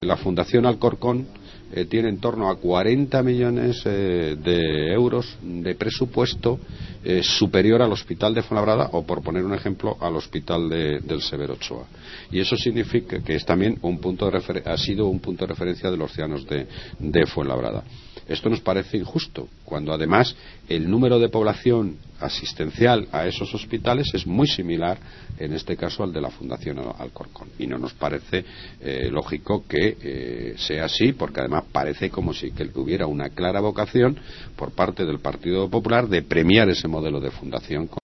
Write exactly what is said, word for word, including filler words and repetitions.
La Fundación Alcorcón eh, tiene en torno a cuarenta millones eh, de euros de presupuesto eh, superior al Hospital de Fuenlabrada, o, por poner un ejemplo, al Hospital de, del Severo Ochoa. Y eso significa que es también un punto de refer- ha sido un punto de referencia de los ciudadanos de, de Fuenlabrada. Esto nos parece injusto, cuando además el número de población asistencial a esos hospitales es muy similar, en este caso, al de la Fundación Alcorcón. Y no nos parece eh, lógico que eh, sea así, porque además parece como si que hubiera una clara vocación por parte del Partido Popular de premiar ese modelo de fundación.